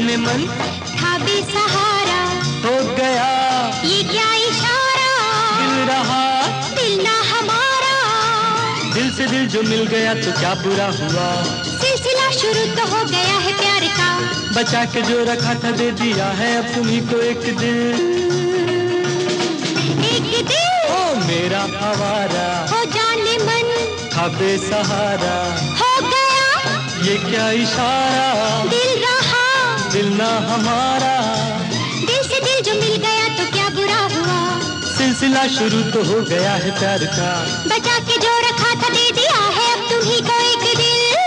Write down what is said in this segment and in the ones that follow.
जाने मन था बेसहारा, हो गया ये क्या इशारा, दिल रहा दिल ना हमारा। दिल से दिल जो मिल गया तो क्या बुरा हुआ, सिलसिला शुरू तो हो गया है प्यार का। बचा के जो रखा था दे दिया है अब तुम्ही को एक दिल। एक दिल ओ मेरा आवारा, हो जाने मन था बेसहारा, हो गया ये क्या इशारा, दिल रहा दिल ना हमारा। दिल से दिल जो मिल गया तो क्या बुरा हुआ, सिलसिला शुरू तो हो गया है प्यार का। बचा के जो रखा था दे दिया है अब तुम्ही को एक दिल।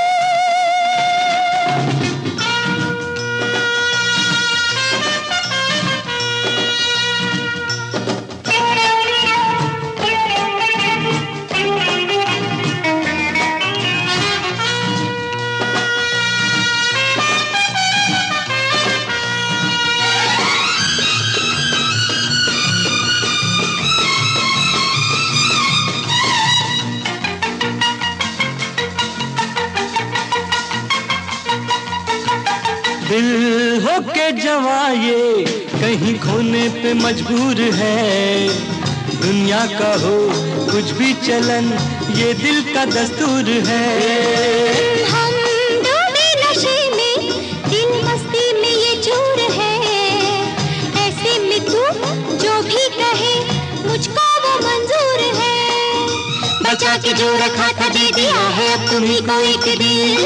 दिल हो के जवा ये कहीं खोने पे मजबूर है, दुनिया का हो कुछ भी चलन ये दिल का दस्तूर है। हम डूबे नशे में, दिल मस्ती में ये चूर है, ऐसे में तू जो भी कहे मुझको वो मंजूर है। बचा के जो रखा था दे दिया है अब तुम्ही को एक दिल।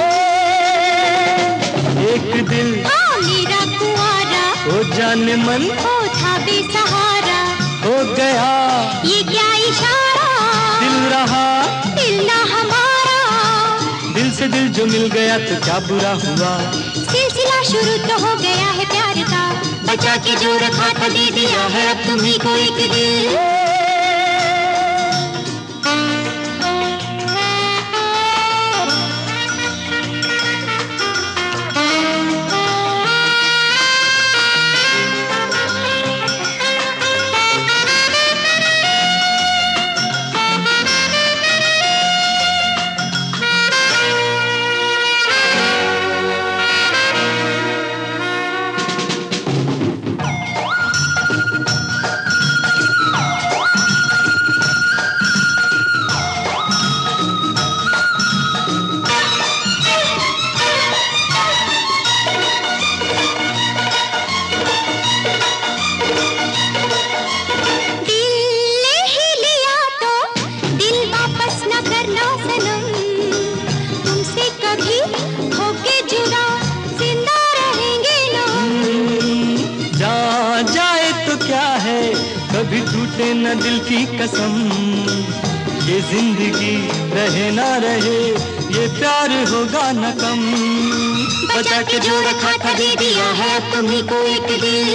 एक दिल हाँ मेरा कुआरा, हो जाने मन हो था बेसहारा, हो गया ये क्या इशारा, दिल रहा दिल ना हमारा। दिल से दिल जो मिल गया तो क्या बुरा हुआ, सिलसिला शुरू तो हो गया है प्यार का। बचा के जो रखा था दे दिया है अब तुम्ही को एक दिल। कभी टूटे न दिल की कसम, ये जिंदगी रहे ना रहे ये प्यार होगा न कम। बचा के जो रखा था दे दिया है अब तुम्ही को एक दिल।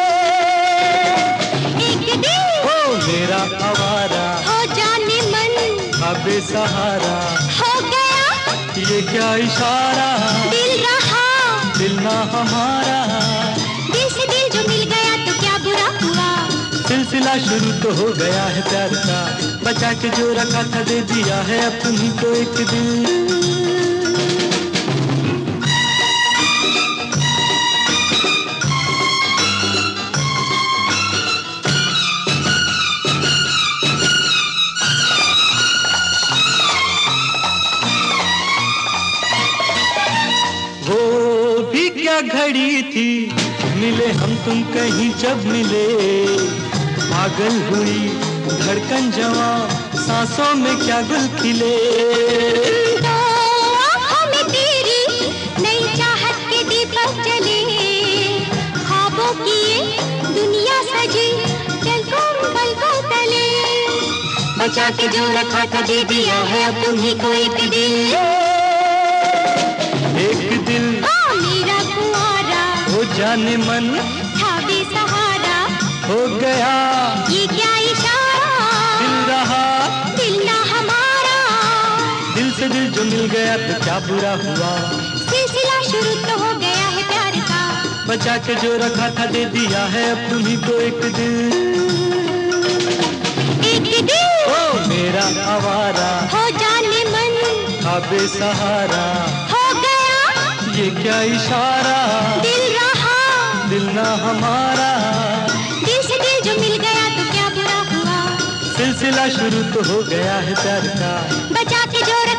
एक दिल हो मेरा आवारा, हो जाने मन था बेसहारा, हो गया ये क्या इशारा, दिल रहा दिल ना हमारा। दिल से दिल जो मिल गया तो क्या बुरा हुआ, सिलसिला शुरू तो हो गया है प्यार का। बचा के जो रखा था दे दिया है अब तुम्ही को एक दिल। वो भी क्या घड़ी थी मिले हम तुम कहीं जब मिले, पागल हुई धड़कन जवां सांसों में क्या गुल खिले। तो आँखों में तेरी नई चाहत के दीपक जले, ख्वाबों की ये दुनिया सजी पलकों तले। बचा के जो रखा था दे दिया है अब तुम्ही को एक दिल। एक दिल हाँ मेरा कुआरा, हो जाने मन था बेसहारा, हो गया ये क्या इशारा, दिल रहा दिल ना हमारा। दिल से दिल जो मिल गया तो क्या बुरा हुआ, सिलसिला शुरू तो हो गया है प्यार का। बचा के जो रखा था दे दिया है अब तुम्ही को एक दिल। एक दिल ओ मेरा आवारा, हो जाने मन था बेसहारा, हो गया ये क्या इशारा, दिल रहा हमारा। दिल से दिल जो मिल गया तो क्या बुरा हुआ, सिलसिला शुरू तो हो गया है प्यार का। बचा के जो